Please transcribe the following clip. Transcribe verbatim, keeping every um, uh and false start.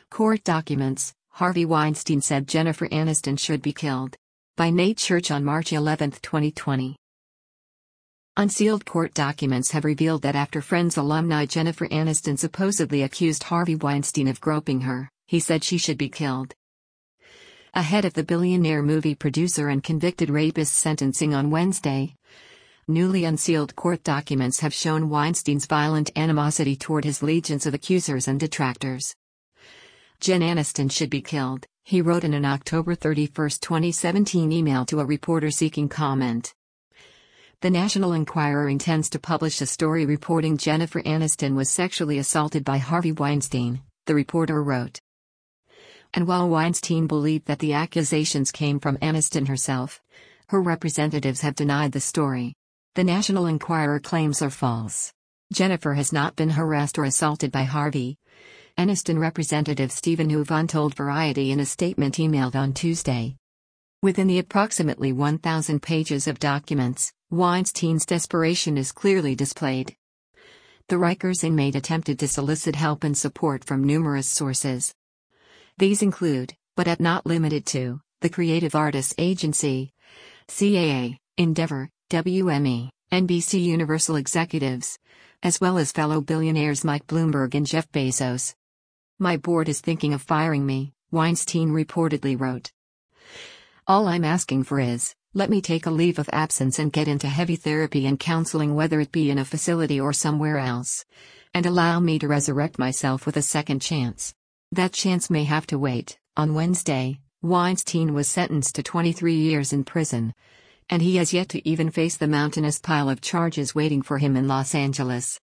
Court documents: Harvey Weinstein said Jennifer Aniston should be killed. By Nate Church on March eleventh, twenty twenty. Unsealed court documents have revealed that after Friends alumni Jennifer Aniston supposedly accused Harvey Weinstein of groping her, he said she should be killed. Ahead of the billionaire movie producer and convicted rapist's sentencing on Wednesday, newly unsealed court documents have shown Weinstein's violent animosity toward his legions of accusers and detractors. Jen Aniston should be killed, he wrote in an October thirty-first, twenty seventeen email to a reporter seeking comment. The National Enquirer intends to publish a story reporting Jennifer Aniston was sexually assaulted by Harvey Weinstein, the reporter wrote. And while Weinstein believed that the accusations came from Aniston herself, her representatives have denied the story. The National Enquirer claims are false. Jennifer has not been harassed or assaulted by Harvey. Aniston representative Stephen Houvin told Variety in a statement emailed on Tuesday. Within the approximately one thousand pages of documents, Weinstein's desperation is clearly displayed. The Rikers inmate attempted to solicit help and support from numerous sources. These include, but are not limited to, the Creative Artists Agency, C A A, Endeavor, W M E, N B C Universal executives, as well as fellow billionaires Mike Bloomberg and Jeff Bezos. My board is thinking of firing me, Weinstein reportedly wrote. All I'm asking for is, let me take a leave of absence and get into heavy therapy and counseling, whether it be in a facility or somewhere else, and allow me to resurrect myself with a second chance. That chance may have to wait. On Wednesday, Weinstein was sentenced to twenty-three years in prison, and he has yet to even face the mountainous pile of charges waiting for him in Los Angeles.